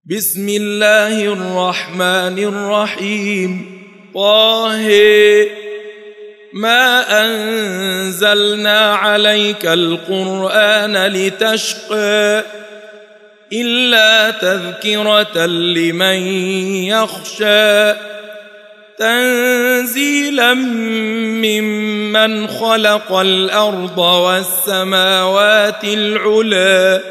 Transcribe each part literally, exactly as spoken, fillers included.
بسم الله الرحمن الرحيم. طه ما أنزلنا عليك القرآن لتشقى إلا تذكرة لمن يخشى تنزيلا ممن خلق الأرض والسماوات العلى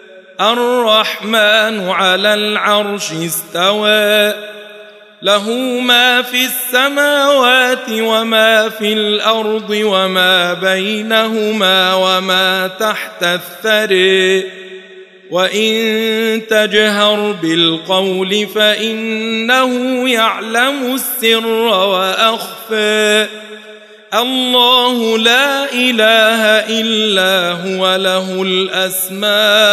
الرحمن على العرش استوى له ما في السماوات وما في الأرض وما بينهما وما تحت الثرى وإن تجهر بالقول فإنه يعلم السر وأخفى الله لا إله إلا هو له الأسماء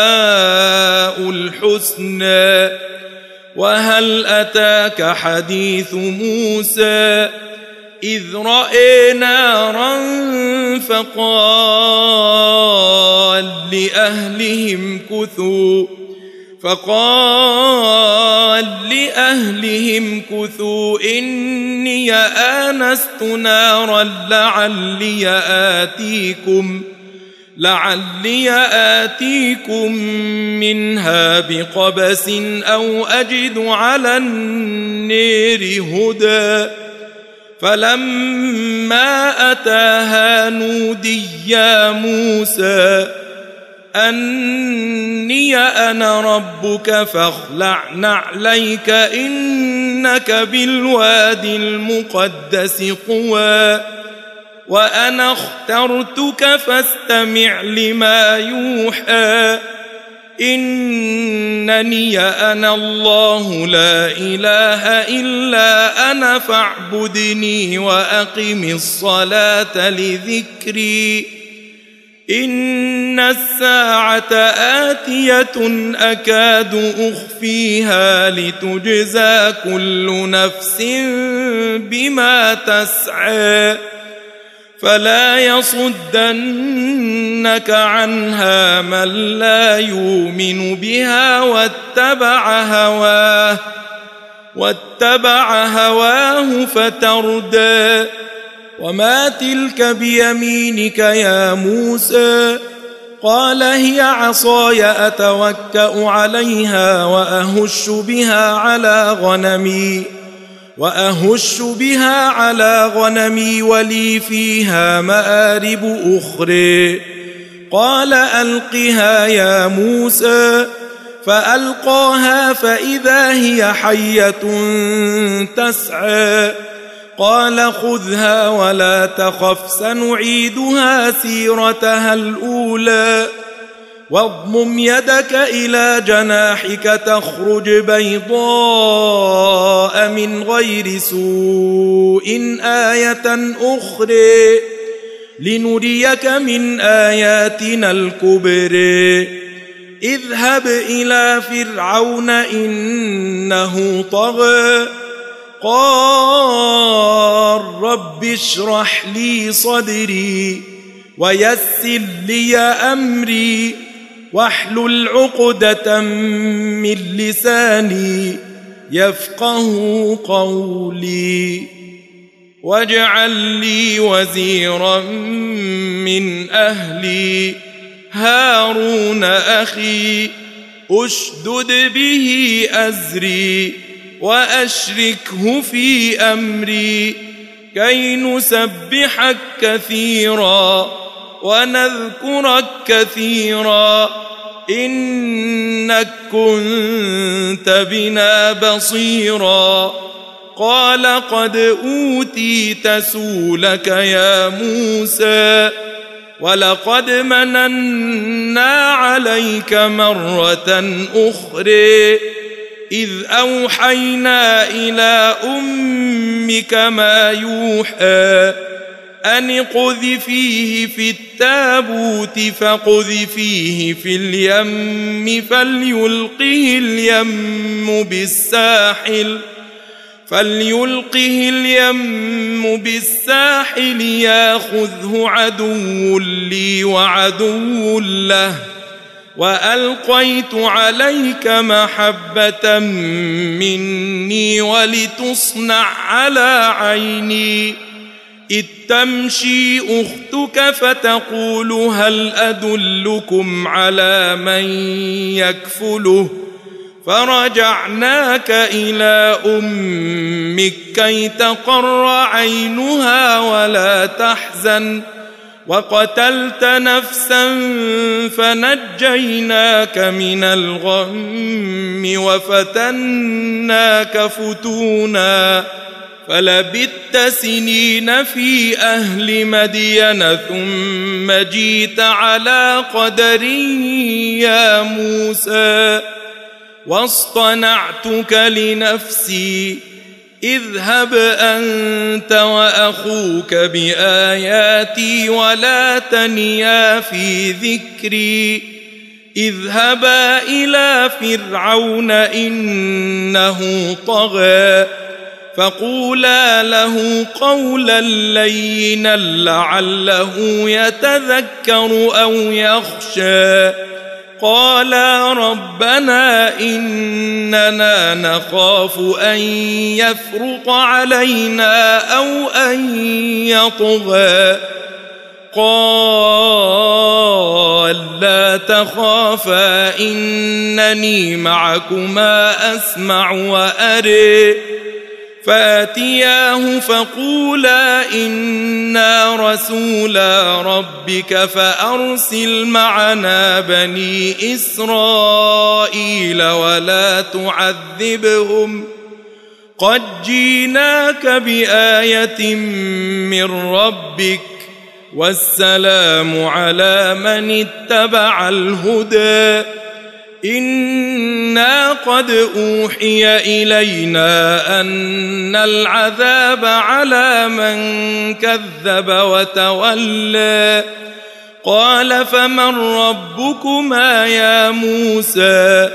الحسنى وهل أتاك حديث موسى إذ رأى نارا فقال لأهلهم كثوا فقال لأهلهم كثوا إني آنست نارا لعلي آتيكم لعلي آتيكم منها بقبس أو أجد على النار هدى فلما أتاها نودي يا موسى أني أنا ربك فاخلع نعليك إنك بالوادي المقدس طوى وأنا اخترتك فاستمع لما يوحى إنني أنا الله لا إله إلا أنا فاعبدني وأقم الصلاة لذكري إن الساعة آتية أكاد أخفيها لتجزى كل نفس بما تسعى فلا يصدنك عنها من لا يؤمن بها واتبع هواه واتبع هواه فتردى وما تلك بيمينك يا موسى قال هي عصاي أتوكأ عليها وأهش بها على غنمي وأهش بها على غنمي ولي فيها مآرب أخرى قال ألقها يا موسى فألقاها فإذا هي حية تسعى قال خذها ولا تخف سنعيدها سيرتها الأولى واضمم يدك إلى جناحك تخرج بيضاء من غير سوء آية أخرى لنريك من آياتنا الكبرى اذهب إلى فرعون إنه طغى قال رب اشرح لي صدري ويسر لي أمري واحلل عقدة من لساني يفقه قولي واجعل لي وزيرا من أهلي هارون أخي أشدد به أزري وأشركه في أمري كي نسبحك كثيرا ونذكرك كثيرا إنك كنت بنا بصيرا قال قد أوتيت سؤلك يا موسى ولقد مننا عليك مرة أخرى إذ أوحينا إلى أمك ما يوحى أن اقذفيه في التابوت فاقذفيه في اليم فليلقه اليم بالساحل فليلقه اليم بالساحل ياخذه عدو لي وعدو له وألقيت عليك محبة مني ولتصنع على عيني إذ تمشي أختك فتقول هل أدلكم على من يكفله فرجعناك إلى أمك كي تقر عينها ولا تحزن وقتلت نفسا فنجيناك من الغم وفتناك فتونا فلبثت سنين في أهل مدين ثم جيت على قدر يا موسى واصطنعتك لنفسي اذهب أنت وأخوك بآياتي ولا تنيا في ذكري اذهبا إلى فرعون إنه طغى فقولا له قولا لينا لعله يتذكر أو يخشى قالا ربنا إننا نخاف أن يفرط علينا أو أن يطغى قال لا تخافا إنني معكما أسمع وأرى فاتياه فقولا إنا رسولا ربك فأرسل معنا بني إسرائيل ولا تعذبهم قد جيناك بآية من ربك والسلام على من اتبع الهدى إنا قد أوحي إلينا أن العذاب على من كذب وتولى قال فمن ربكما يا موسى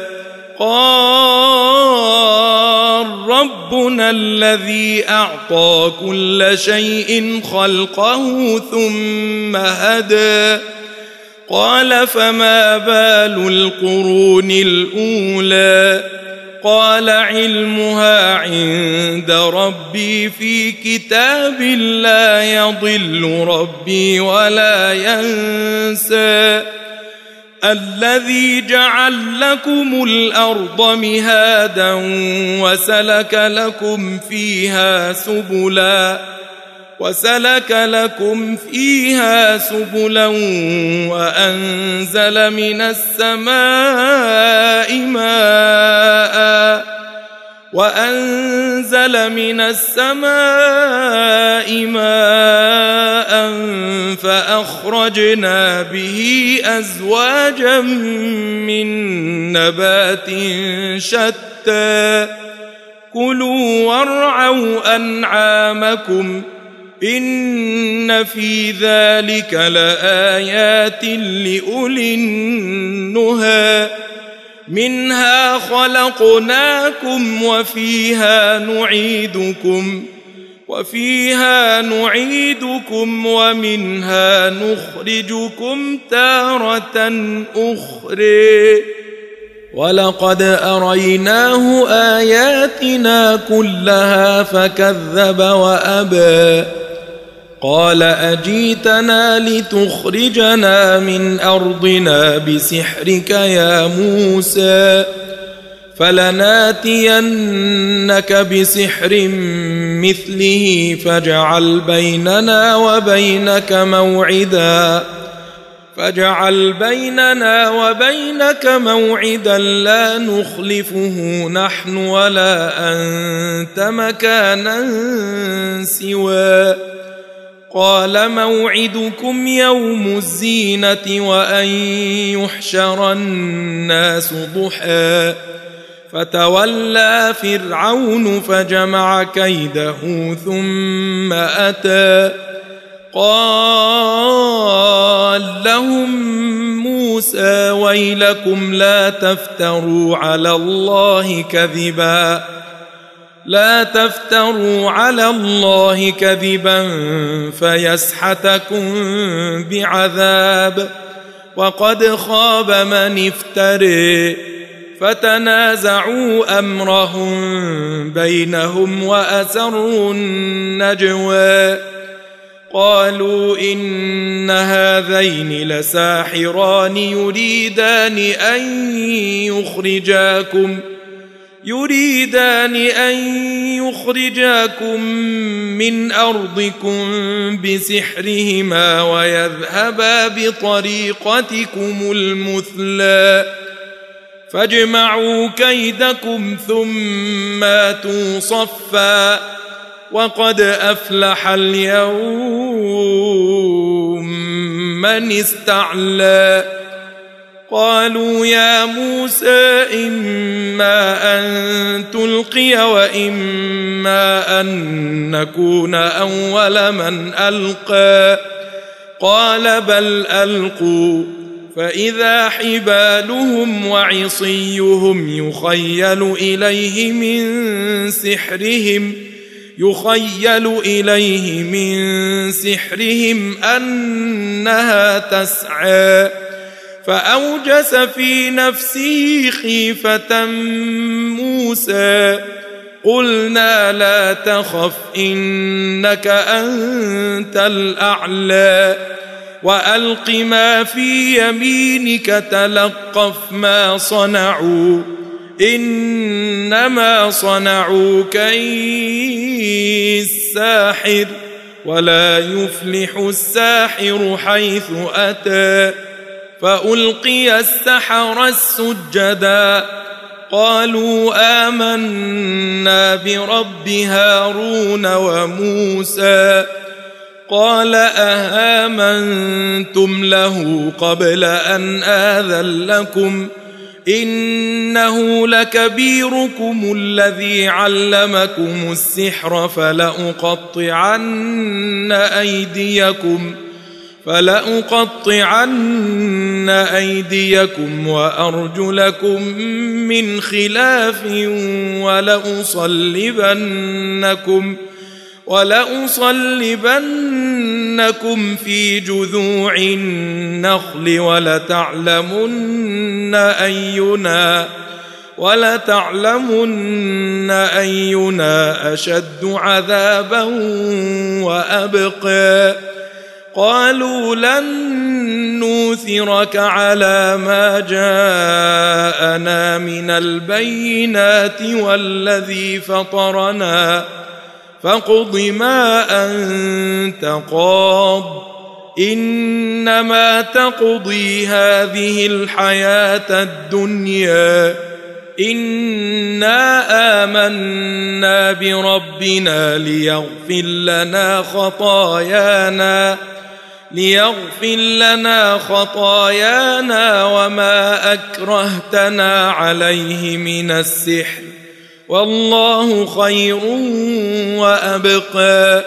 قال ربنا الذي أعطى كل شيء خلقه ثم هدى قال فما بال القرون الأولى قال علمها عند ربي في كتاب لا يضل ربي ولا ينسى الذي جعل لكم الأرض مهادا وسلك لكم فيها سبلا وسلك لكم فيها سبلا وأنزل من السماء ماء وأنزل من السماء ماء فأخرجنا به أزواجا من نبات شتى كلوا وارعوا أنعامكم إن في ذلك لآيات لأولي النهى منها خلقناكم وفيها نعيدكم وفيها نعيدكم ومنها نخرجكم تارة أخرى ولقد أريناه آياتنا كلها فكذب وأبى قال أجيتنا لتخرجنا من أرضنا بسحرك يا موسى فلناتينك بسحر مثله فاجعل بيننا وبينك موعدا فاجعل بيننا وبينك موعدا لا نخلفه نحن ولا أنت مكانا سوى قال موعدكم يوم الزينة وأن يحشر الناس ضحى فتولى فرعون فجمع كيده ثم أتى قال لهم موسى ويلكم لا تفتروا على الله كذبا لا تفتروا على الله كذبا فيسحتكم بعذاب وقد خاب من افتري. فتنازعوا أمرهم بينهم وأسروا النجوى قالوا إن هذين لساحران يريدان أن يخرجاكم يريدان أن يخرجاكم من أرضكم بسحرهما ويذهبا بطريقتكم المثلى فاجمعوا كيدكم ثم آتوا صفا وقد أفلح اليوم من استعلى. قالوا يا موسى إما أن تلقي وإما أن نكون أول من ألقى قال بل ألقوا فإذا حبالهم وعصيهم يخيل إليه من سحرهم يخيل إليه من سحرهم أنها تسعى فأوجس في نفسه خيفة موسى قلنا لا تخف إنك أنت الأعلى وألق ما في يمينك تلقف ما صنعوا إنما صنعوا كيد ساحر ولا يفلح الساحر حيث أتى. فألقي السحرة السجدا قالوا آمنا برب هارون وموسى قال أآمنتم له قبل أن آذن لكم إنه لكبيركم الذي علمكم السحر فلأقطعن أيديكم فلأقطعن أيديكم وأرجلكم من خلاف ولأصلبنكم ولأصلبنكم في جذوع النخل ولتعلمن أينا ولتعلمن أينا أشد عذابا وأبقى. قالوا لن نوثرك على ما جاءنا من البينات والذي فطرنا فاقض ما أنت قاض إنما تقضي هذه الحياة الدنيا إنا آمنا بربنا ليغفر لنا خطايانا ليغفر لنا خطايانا وما أكرهتنا عليه من السحر والله خير وأبقى.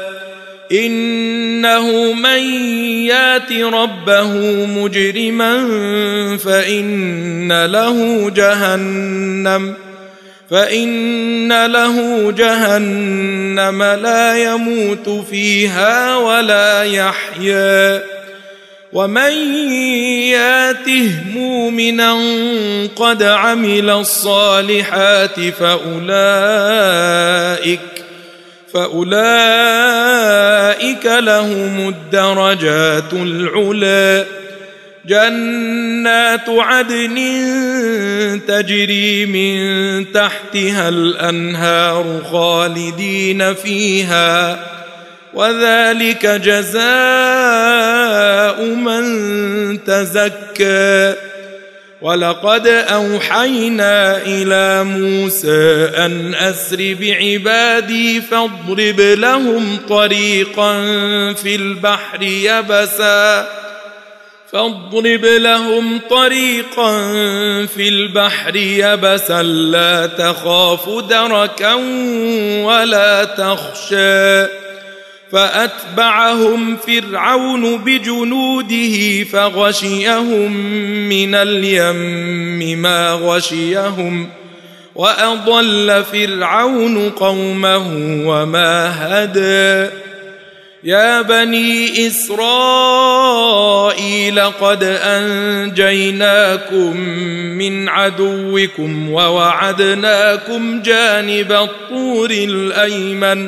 إنه من يات ربه مجرما فإن له جهنم فإن له جهنم لا يموت فيها ولا يحيا. ومن ياته مؤمنا قد عمل الصالحات فأولئك فأولئك لهم الدرجات العلى جنات عدن تجري من تحتها الأنهار خالدين فيها وذلك جزاء من تزكى. ولقد أوحينا إلى موسى أن أسر بعبادي فاضرب لهم طريقا في البحر يبسا فاضرب لهم طريقا في البحر يبسا لا تخاف دركا ولا تخشى. فأتبعهم فرعون بجنوده فغشيهم من اليم ما غشيهم وأضل فرعون قومه وما هدى. يا بني إسرائيل قد أنجيناكم من عدوكم ووعدناكم جانب الطور الأيمن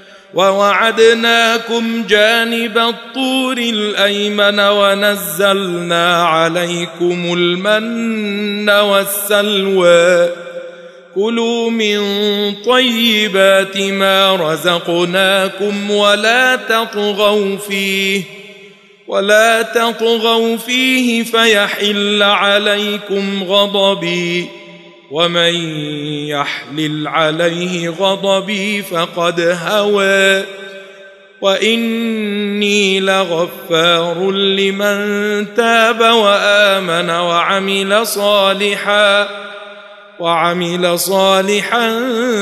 ووعدناكم جانب الطور الأيمن ونزلنا عليكم المن والسلوى كلوا من طيبات ما رزقناكم ولا تطغوا فيه ولا تطغوا فيه فيحل عليكم غضبي ومن يحلل عليه غضبي فقد هوى وإني لغفار لمن تاب وآمن وعمل صالحا وعمل صالحا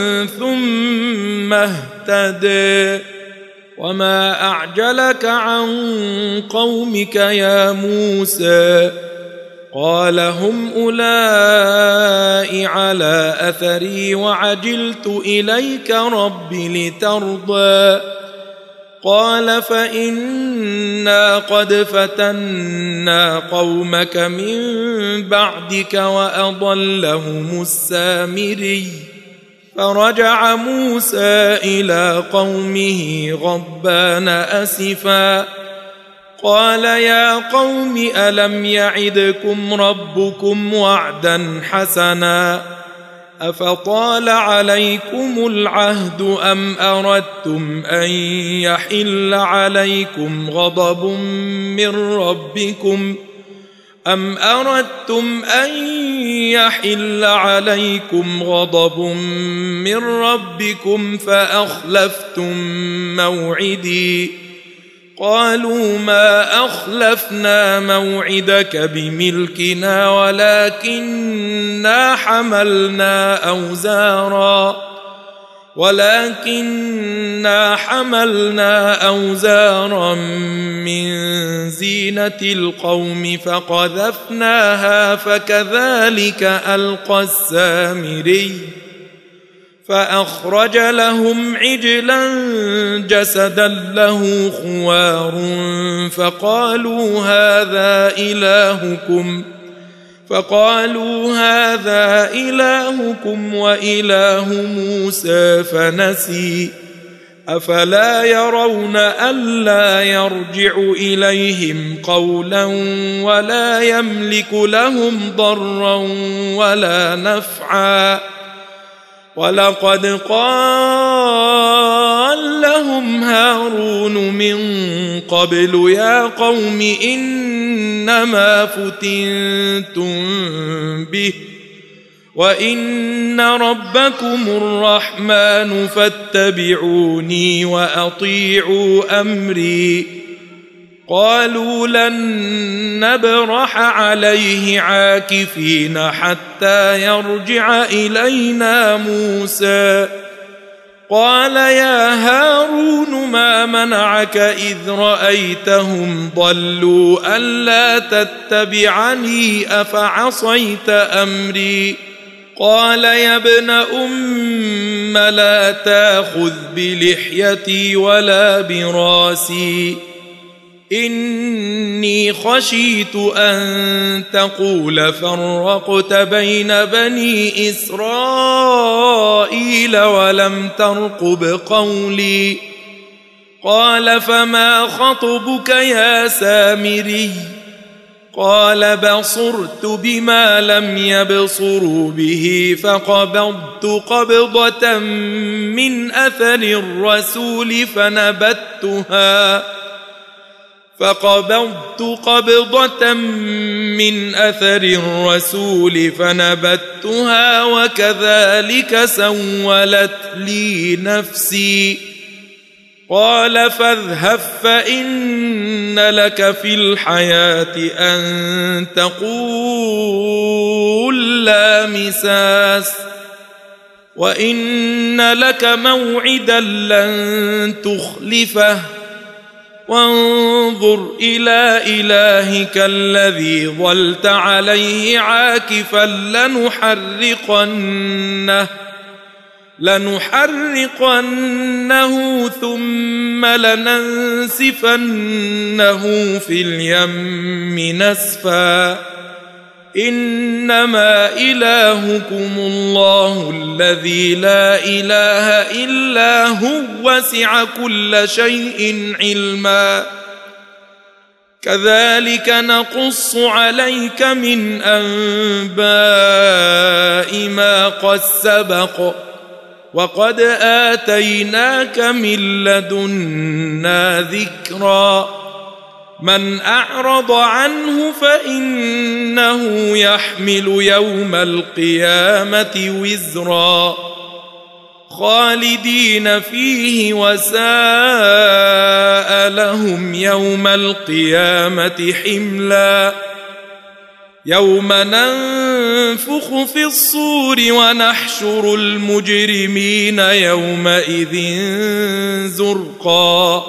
ثم اهتدى وما أعجلك عن قومك يا موسى قال هم أولئك على أثري وعجلت إليك رب لترضى قال فإنا قد فتنا قومك من بعدك وأضلهم السامري فرجع موسى إلى قومه غضبان أسفا قال يا قوم ألم يعدكم ربكم وعدا حسنا أفطال عليكم العهد أم أردتم أن يحل عليكم غضب من ربكم أم أردتم أن يحل عليكم غضب من ربكم فأخلفتم موعدي قالوا ما أخلفنا موعدك بملكنا ولكننا حملنا أوزارا ولكننا حملنا أوزارا من زينة القوم فقذفناها فكذلك ألقى السامري فأخرج لهم عجلا جسدا له خوار فقالوا هذا إلهكم فقالوا هذا إلهكم وإله موسى فنسي أفلا يرون ألا يرجع إليهم قولا ولا يملك لهم ضرا ولا نفعا ولقد قال لهم هارون من قبل يا قوم إنما فتنتم به وإن ربكم الرحمن فاتبعوني وأطيعوا أمري قالوا لن نبرح عليه عاكفين حتى يرجع إلينا موسى قال يا هارون ما منعك إذ رأيتهم ضلوا ألا تتبعني أفعصيت أمري قال يا ابن أم لا تأخذ بلحيتي ولا براسي إني خشيت أن تقول فرقت بين بني إسرائيل ولم ترقب قولي قال فما خطبك يا سامري قال بصرت بما لم يبصروا به فقبضت قبضة من أثر الرسول فنبتها فقبضت قبضة من أثر الرسول فنبتها وكذلك سولت لي نفسي قال فاذهب فإن لك في الحياة أن تقول لا مساس وإن لك موعدا لن تخلفه وانظر إلى إلهك الذي ظلت عليه عاكفا لنحرقنه لنحرقنه ثم لننسفنه في اليم نسفا إنما إلهكم الله الذي لا إله إلا هو وسع كل شيء علما كذلك نقص عليك من أنباء ما قد سبق وقد آتيناك من لدنا ذكرا من أعرض عنه فإنه يحمل يوم القيامة وزرا خالدين فيه وساء لهم يوم القيامة حملا يوم ننفخ في الصور ونحشر المجرمين يومئذ زرقا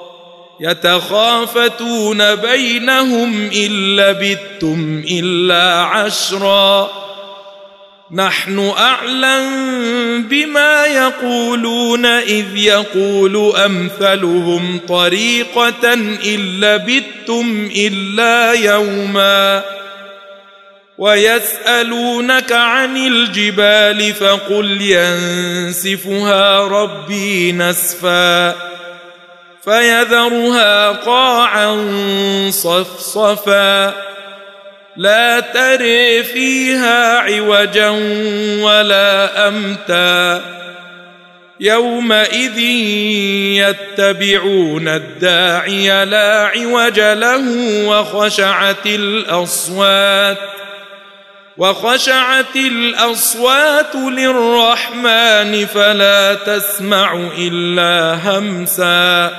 يتخافتون بينهم إن لبثتم إلا عشرا نحن أعلم بما يقولون إذ يقول أمثلهم طريقة إن لبثتم إلا يوما ويسألونك عن الجبال فقل ينسفها ربي نسفا فيذرها قاعا صفصفا لا تري فيها عوجا ولا أمتا يومئذ يتبعون الداعي لا عوج له وخشعت الأصوات وخشعت الأصوات للرحمن فلا تسمع إلا همسا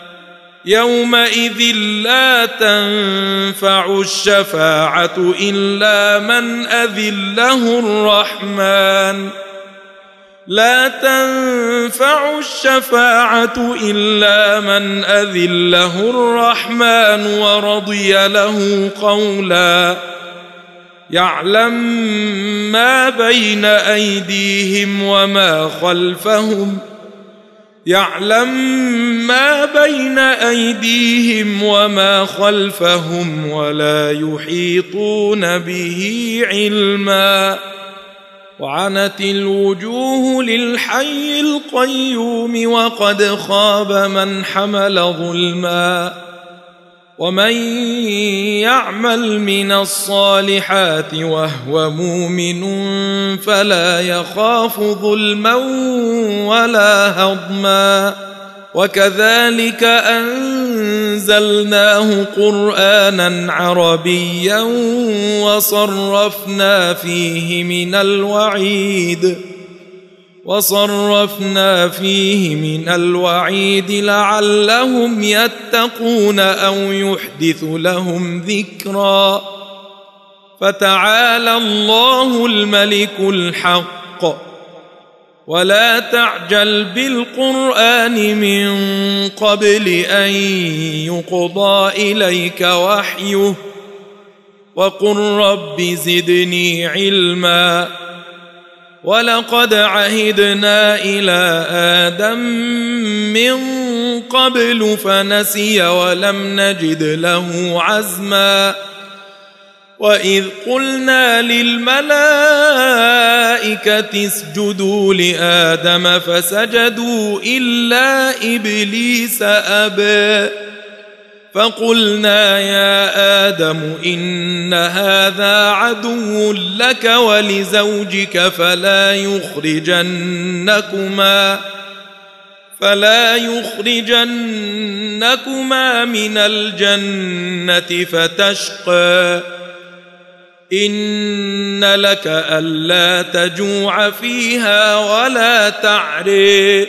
يومئذ لا تنفع الشفاعة إلا من أذن له الرحمن لا تنفع الشفاعة إلا من أذن له الرحمن ورضي له قولا يعلم ما بين أيديهم وما خلفهم يعلم ما بين أيديهم وما خلفهم ولا يحيطون به علما وعنت الوجوه للحي القيوم وقد خاب من حمل ظلما ومن يعمل من الصالحات وهو مؤمن فلا يخاف ظلما ولا هضما وكذلك أنزلناه قرآنا عربيا وصرفنا فيه من الوعيد وصرفنا فيه من الوعيد لعلهم يتقون أو يحدث لهم ذكرا فتعالى الله الملك الحق ولا تعجل بالقرآن من قبل أن يقضى إليك وحيه وقل رب زدني علما ولقد عهدنا إلى آدم من قبل فنسي ولم نجد له عزما وإذ قلنا للملائكة اسجدوا لآدم فسجدوا إلا إبليس أبى فقلنا يا آدم إن هذا عدو لك ولزوجك فلا يخرجنكما فلا يخرجنكما من الجنة فتشقى إن لك ألا تجوع فيها ولا تعري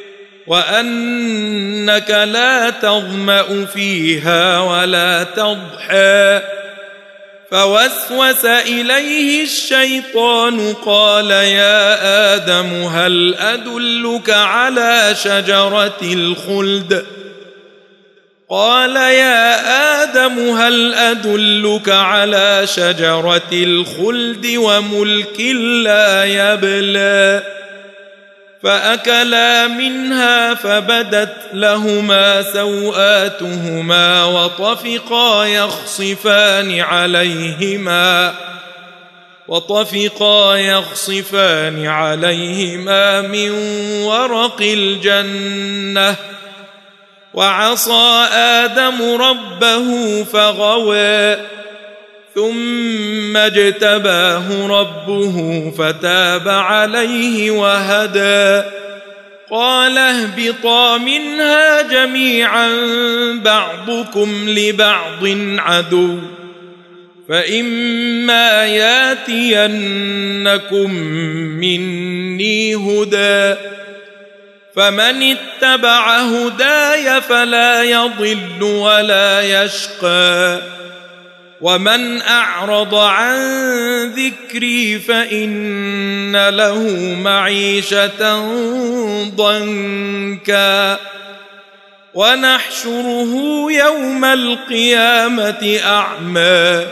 وأنك لا تظمأ فيها ولا تضحى فوسوس إليه الشيطان قال يا آدم هل أدلك على شجرة الخلد قال يا آدم هل أدلك على شجرة الخلد وملك لا يبلى فأكلا منها فبدت لهما سوآتهما وطفقا يخصفان عليهما وطفقا يخصفان عليهما من ورق الجنة وعصى آدم ربه فغوى ثم اجتباه ربه فتاب عليه وهدى قال اهبطا منها جميعا بعضكم لبعض عدو فإما ياتينكم مني هدى فمن اتبع هداي فلا يضل ولا يشقى ومن أعرض عن ذكري فإن له معيشة ضنكا ونحشره يوم القيامة أعمى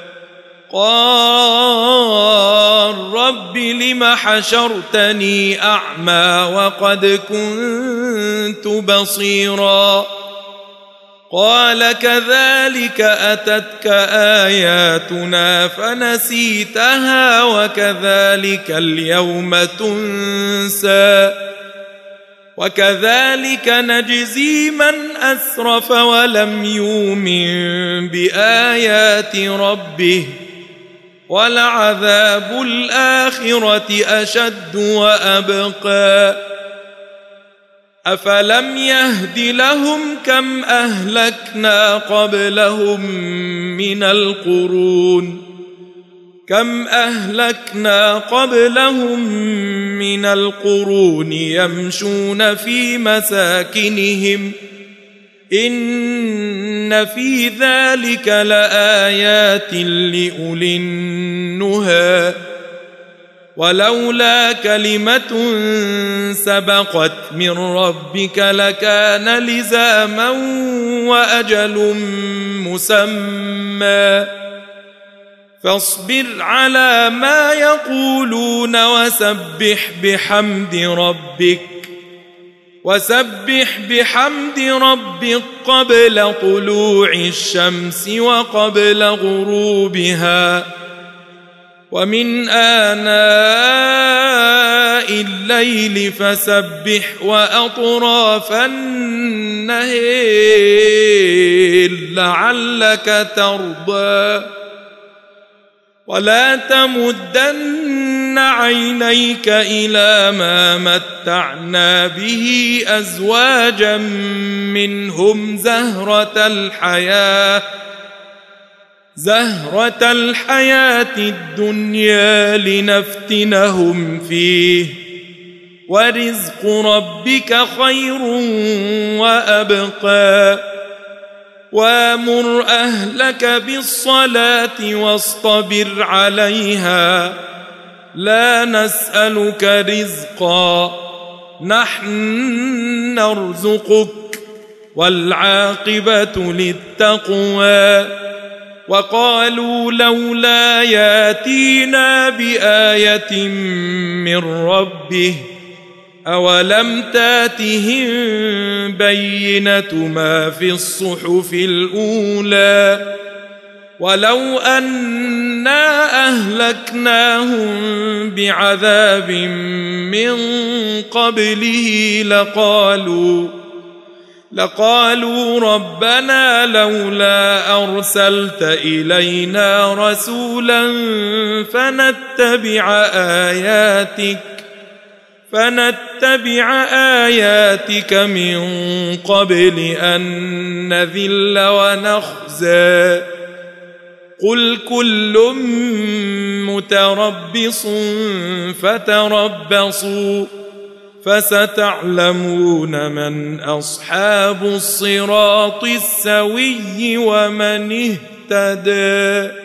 قال رب لم حشرتني أعمى وقد كنت بصيرا قال كذلك أتتك آياتنا فنسيتها وكذلك اليوم تنسى وكذلك نجزي من أسرف ولم يؤمن بآيات ربه ولعذاب الآخرة أشد وأبقى أفلم يهد لهم كم أهلكنا قبلهم من القرون كم أهلكنا قبلهم من القرون يمشون في مساكنهم إن في ذلك لآيات لأولي النهى ولولا كلمة سبقت من ربك لكان لزاما وأجل مسمى فاصبر على ما يقولون وسبح بحمد ربك وسبح بحمد ربك قبل طلوع الشمس وقبل غروبها ومن آناء الليل فسبح وأطراف النهار لعلك ترضى ولا تمدن عينيك إلى ما متعنا به أزواجا منهم زهرة الحياة زهرة الحياة الدنيا لنفتنهم فيه ورزق ربك خير وأبقى وامر أهلك بالصلاة واصطبر عليها لا نسألك رزقا نحن نرزقك والعاقبة للتقوى وقالوا لولا ياتينا بآية من ربه أولم تاتهم بينة ما في الصحف الأولى ولو أنا أهلكناهم بعذاب من قبله لقالوا لقالوا ربنا لولا أرسلت إلينا رسولا فنتبع آياتك فنتبع آياتك من قبل أن نذل ونخزى قل كل متربص فتربصوا فستعلمون من أصحاب الصراط السوي ومن اهتدى.